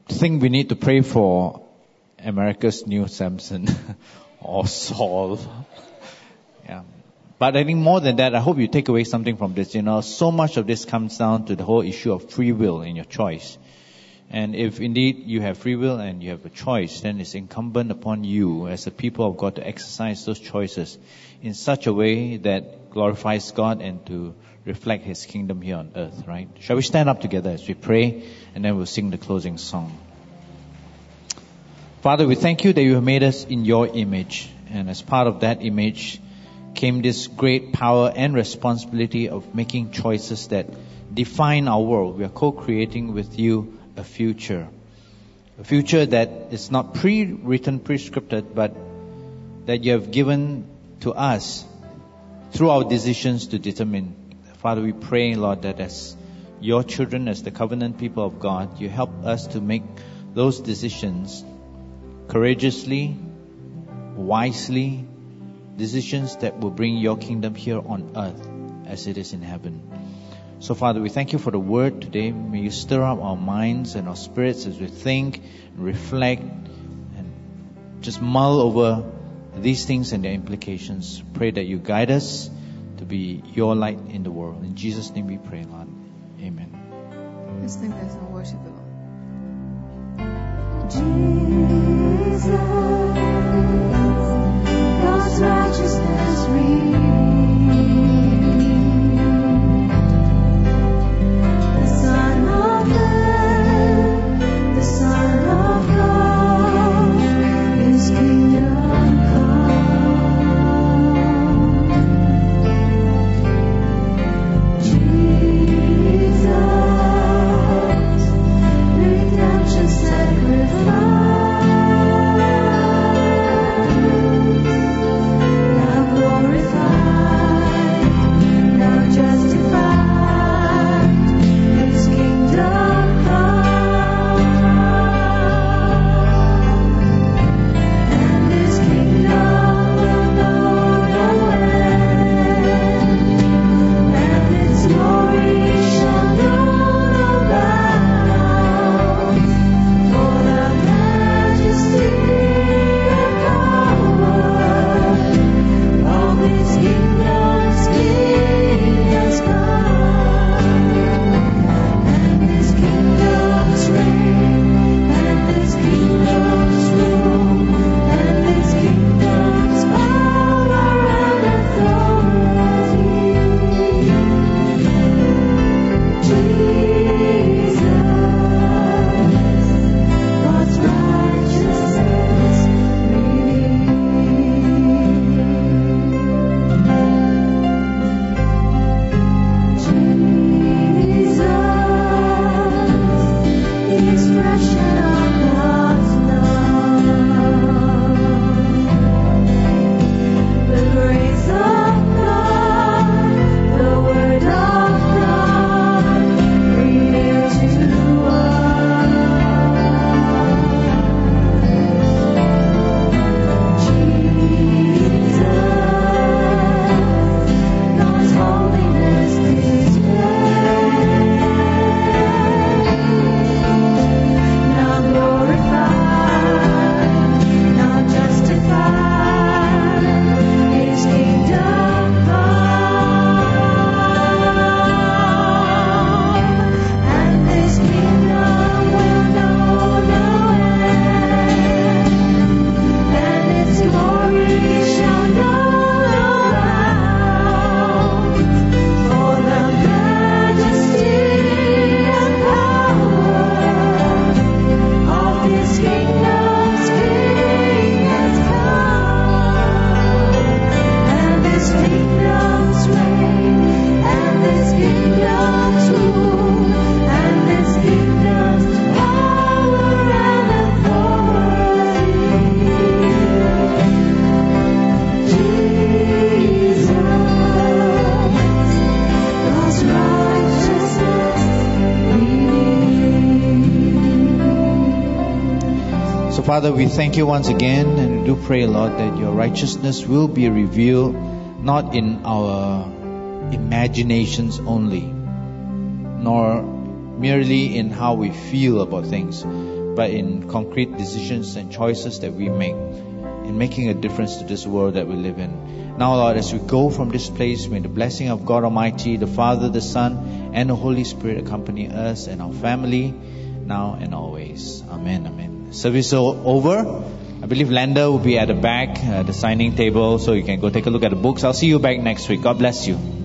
think we need to pray for America's new Samson or Saul. Yeah. But I think more than that, I hope you take away something from this. So much of this comes down to the whole issue of free will in your choice. And if indeed you have free will and you have a choice, then it's incumbent upon you as a people of God to exercise those choices in such a way that glorifies God and to reflect His kingdom here on earth, right? Shall we stand up together as we pray, and then we'll sing the closing song. Father, we thank you that you have made us in your image, and as part of that image came this great power and responsibility of making choices that define our world. We are co-creating with you a future that is not pre-written, prescripted, but that you have given to us through our decisions to determine. Father, we pray, Lord, that as your children, as the covenant people of God, you help us to make those decisions courageously, wisely, decisions that will bring your kingdom here on earth as it is in heaven. So, Father, we thank you for the word today. May you stir up our minds and our spirits as we think, reflect, and just mull over these things and their implications. Pray that you guide us to be your light in the world. In Jesus' name we pray, Lord. Amen. Let's sing this and worship the Lord. Jesus, God's righteousness revealed. The Son of Man, the Son of God, His kingdom come. Jesus, redemption sacrifice. Father, we thank you once again, and we do pray, Lord, that your righteousness will be revealed not in our imaginations only, nor merely in how we feel about things, but in concrete decisions and choices that we make, in making a difference to this world that we live in. Now, Lord, as we go from this place, may the blessing of God Almighty, the Father, the Son, and the Holy Spirit accompany us and our family, now and always. Amen, amen. Service over. I believe Landa will be at the back, the signing table, so you can go take a look at the books. I'll see you back next week. God bless you.